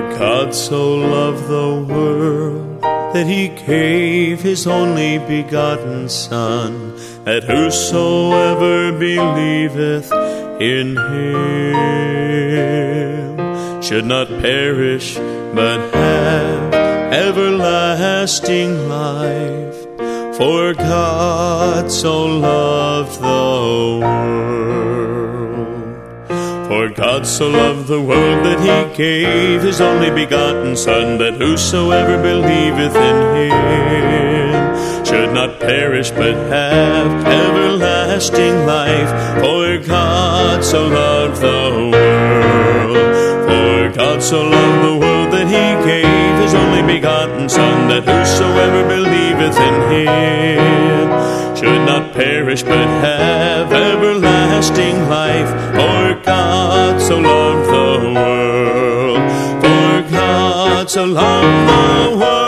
God so loved the world that he gave his only begotten Son, that whosoever believeth in him should not perish, but have everlasting life. For God so loved the world. For God so loved the world that he gave his only begotten Son, that whosoever believeth in him should not perish, but have everlasting life. For God so loved the world. For God so loved the world that he gave his only begotten Son, that whosoever believeth in him should not perish, but have everlasting life. For God so loved the world. For God so loved the world.